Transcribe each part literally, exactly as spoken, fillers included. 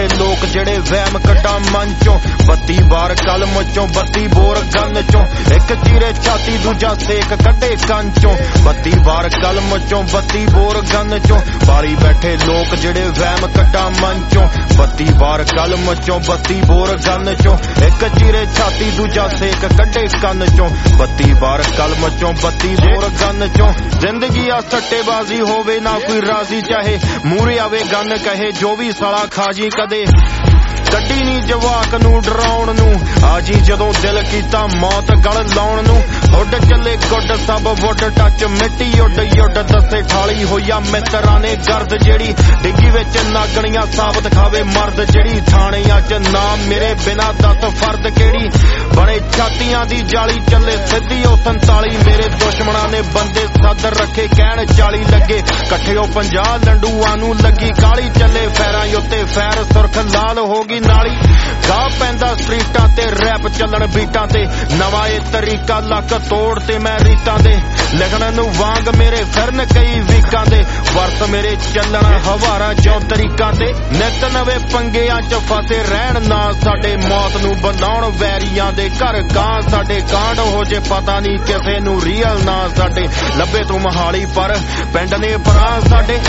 लोग जेड़े वहम कटा मन चों बत्ती बार कलम चों बत्ती बोर गन चों एक चीरे छाती दूजा सेक कटे कन चों बत्ती बार कलम चों बत्ती बोर गन चों बाली बैठे लोग जेड़े वहम कटा मन चों बत्ती बार कलम चों बत्ती बोर गन चों एक चीरे छाती दूजा सेक कटे कन चों बत्ती बार कलम चों बत्ती बोर गन चों जिंदगी आ सट्टेबाजी होवे ना कोई राजी चाहे मूरे आवे गन कहे जो भी साला खाजी कदे कड्डी नी जवाक नू डराउण नू आजी जदों दिल कीता मौत गल लाउण नू हुड चले गुड सब वुड टच मिट्टी उड उड दसे ठाली होया मित्रां ने गर्द जेड़ी डिग्गी विच नागणियां साबत खावे मर्द जेड़ी थाणियां च नाम मेरे बिना दस फर्द केड़ी बने छातियां दी जाली चले सिद्धी ओ संताली मेरे दुश्मनां ने बंदे सद रखे कहण चाली लगे कट्ठे ओ पंजाह लंडूआं नू लगी काली चले फैरां उत्ते फैर सुरख लाल हो गई नाली गा पैंदा स्ट्रीटां ते रैप चलन बीटां ते नवां ए तरीका लक तोड़ ते मैं रीतां दे लिखण नू वांग मेरे फिरन कई वीकां दे वर्स मेरे चलन हवारां जो तरीकां ते नित नवे पंगियां च फसे रहण ना साडे मौत नू बनाउण वैरियां दे घर गां साडे कांड हो जे पता नहीं किसे नू रीअल ना साडे लब्बे तू महाली पर पिंड ने परां साडे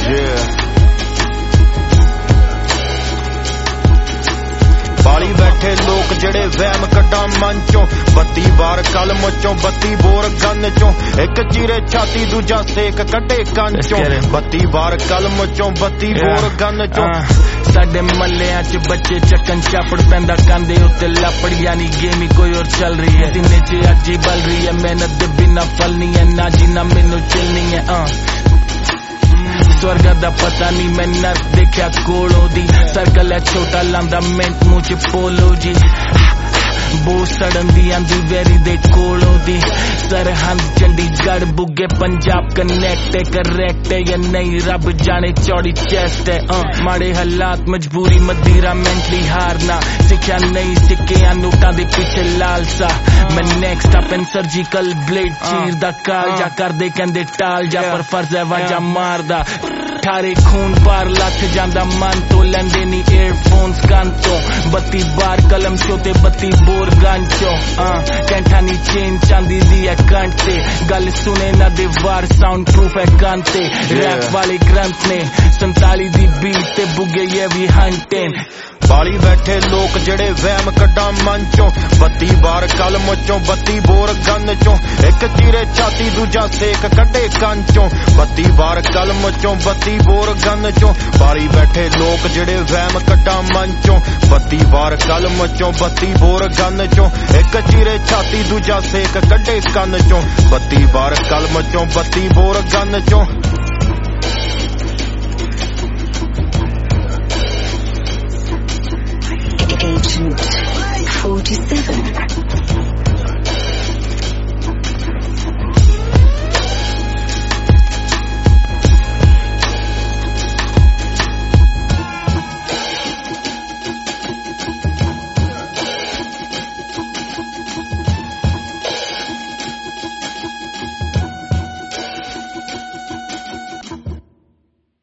बाली बैठे लोग जेड़े वहम कटा मन चों बत्ती बार कलम चों बत्ती बोर गन चों एक चीरे छाती दूजा सेक कटे कन चों बत्ती बार कलम चों बत्ती बोर गन चों साडे मल्लियां च बच्चे चक्कन चापड़ पैंदा कांदे उत्ते लापड़ यानी गेम ही कोई और चल रही है दिने च अज ही बल रही है मेहनत दे बिना फल नहीं है ना जी ना मैनू चलनी है स्वर्ग दा पता नहीं मैं नर देखा कोलों दी सर्कल है छोटा लांदा मिंट मुंह च पोलो जी बो सड़न दी आंदी वेरी दे कोलों दी सरहंद चंडीगढ़ बुगे पंजाब कनेक्ट है करेक्ट है या नहीं रब जाने चौड़ी चेस्ट है uh, माड़े हालात मजबूरी मदीरा मेंटली हारना सिक्ख्या नहीं सिक्के नोटां दे पीछे लालसा मैं next up and surgical blade चीर दा काल जा कर दे कहंदे टाल जा पर फर्ज है वाजा मारदा ठारे खून पार लथ जांदा मन तो लैंदे नी एयरफोन्स कान तो बत्ती बार कलम चो ते बत्ती बोर गन चो कैंठा नी चेन चांदी दी है कंठ ते गल सुने ना दे वार साउंड प्रूफ है कान ते रैप वाले ग्रंथ ने संताली दी बीट ते बुगे ये भी हंटेन बाली बैठे लोग जेड़े वहम कटा मन चों बत्ती बार कलम चों बत्ती बोर गन चों एक चीरे छाती दूजा सेक कटे कन चों बत्ती बार कलम चों बत्ती बोर गन चों बाली बैठे लोग जेड़े वहम कटा मन चों बत्ती बार कलम चों बत्ती बोर गन चों एक चीरे छाती दूजा सेक कटे कन चों बत्ती बार कलम चों बत्ती बोर गन चों